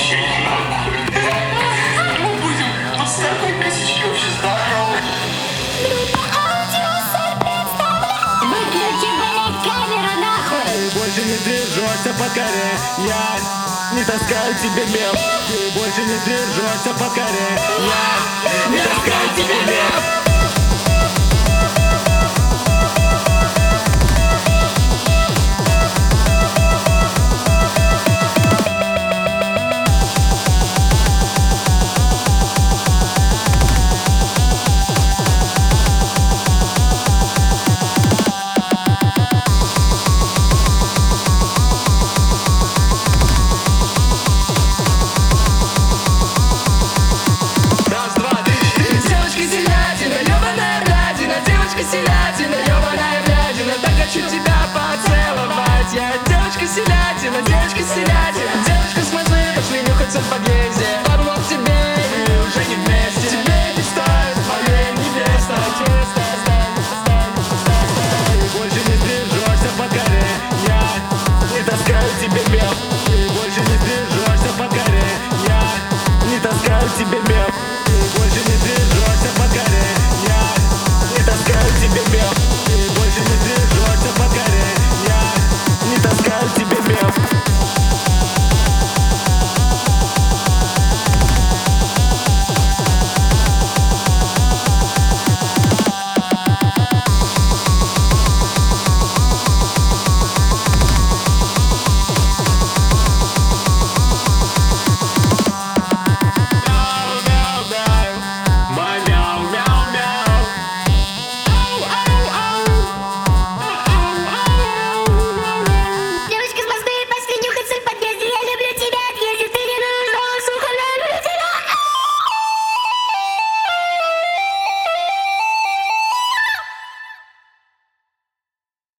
Мы будем вот с такой песочкой вообще здорово. Выключи, блядь, камеру нахуй! Ты больше не движешься по коре, я не таскаю тебе мел. Ты больше не движешься по коре, я не таскаю тебе мел. Девочка селятина, ёбаная блядина, девочка селятина.